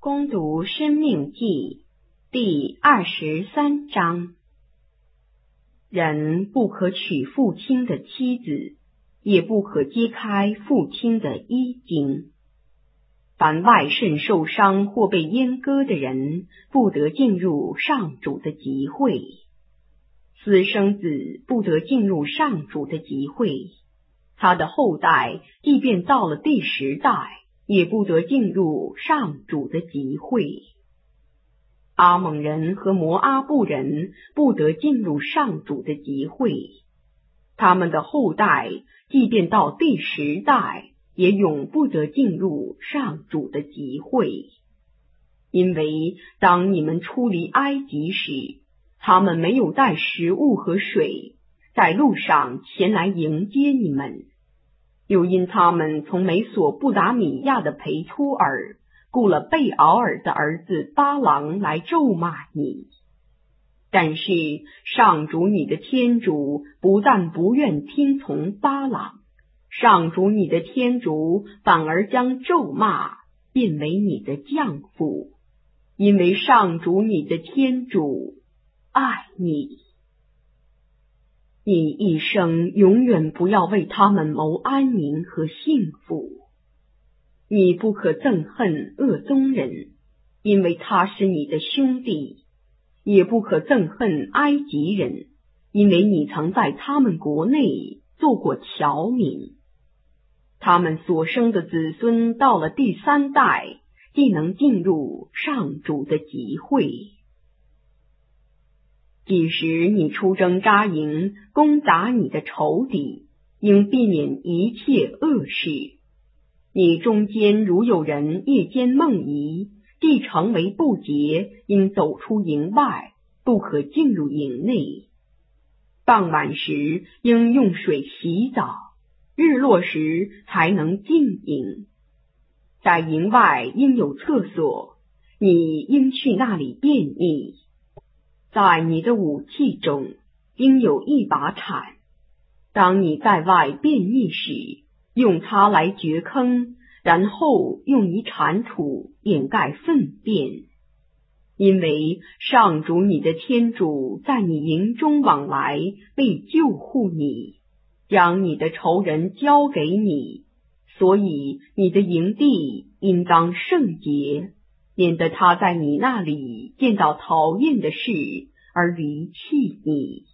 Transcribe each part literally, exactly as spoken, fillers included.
恭读《申命记》第二十三章。人不可娶父亲的妻子，也不可揭开父亲的衣襟。凡外肾受伤或被阉割的人，不得进入上主的集会。私生子不得进入上主的集会，他的后代即便到了第十代，也不得进入上主的集会。阿蒙人和摩阿布人不得进入上主的集会，他们的后代即便到第十代，也永不得进入上主的集会。因为当你们出离埃及时，他们没有带食物和水，在路上前来迎接你们。又因他们从美索不达米亚的培托尔雇了贝敖尔的儿子巴郎来咒骂你。但是上主你的天主不但不愿听从巴郎，上主你的天主反而将咒骂变为你的降福，因为上主你的天主爱你。你一生永远不要为他们谋安宁和幸福。你不可憎恨恶宗人，因为他是你的兄弟；也不可憎恨埃及人，因为你曾在他们国内做过侨民。他们所生的子孙到了第三代，即能进入上主的集会。即使你出征扎营，攻打你的仇敌，应避免一切恶事。你中间如有人夜间梦遗，既成为不洁，应走出营外，不可进入营内。傍晚时应用水洗澡，日落时才能进营。在营外应有厕所，你应去那里便秘。在你的武器中应有一把铲，当你在外便秘时，用它来掘坑，然后用以铲土掩盖粪便。因为上主你的天主在你营中往来，为救护你，将你的仇人交给你，所以你的营地应当圣洁，免得他在你那里见到讨厌的事而离弃你。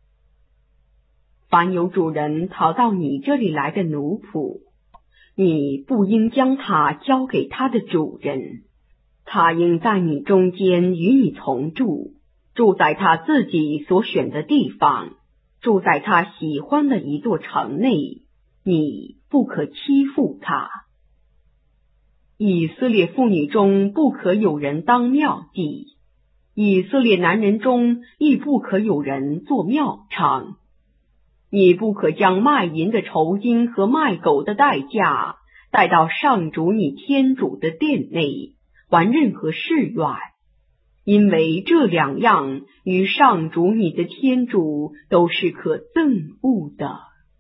凡有主人讨到你这里来的奴仆，你不应将他交给他的主人，他应在你中间与你同住，住在他自己所选的地方，住在他喜欢的一座城内，你不可欺负他。以色列妇女中不可有人当庙妓，以色列男人中亦不可有人做庙娼。你不可将卖淫的酬金和卖狗的代价带到上主你天主的殿内，还任何誓愿，因为这两样与上主你的天主都是可憎恶的。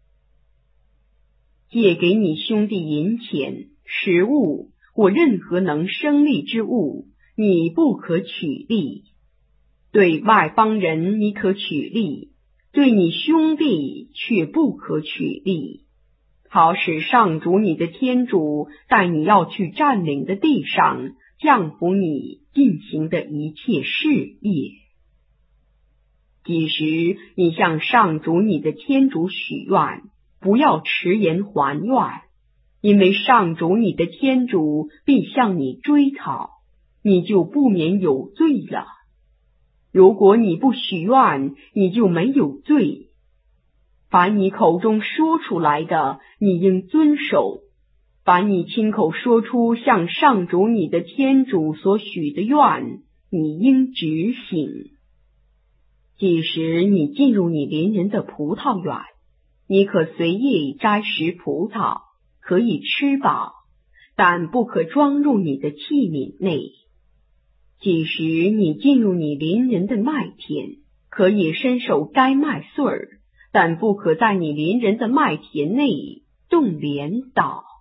借给你兄弟银钱、食物或任何能生利之物，你不可取利。对外邦人你可取利，对你兄弟却不可取利，好使上主你的天主在你要去占领的地上降服你进行的一切事业。几时你向上主你的天主许愿，不要迟延还愿，因为上主你的天主必向你追讨，你就不免有罪了。如果你不许愿，你就没有罪。凡你口中说出来的，你应遵守；凡你亲口说出向上主你的天主所许的愿，你应执行。即使你进入你邻人的葡萄园，你可随意摘食葡萄，可以吃饱，但不可装入你的器皿内。即使你进入你邻人的麦田，可以伸手摘麦穗儿，但不可在你邻人的麦田内种镰刀。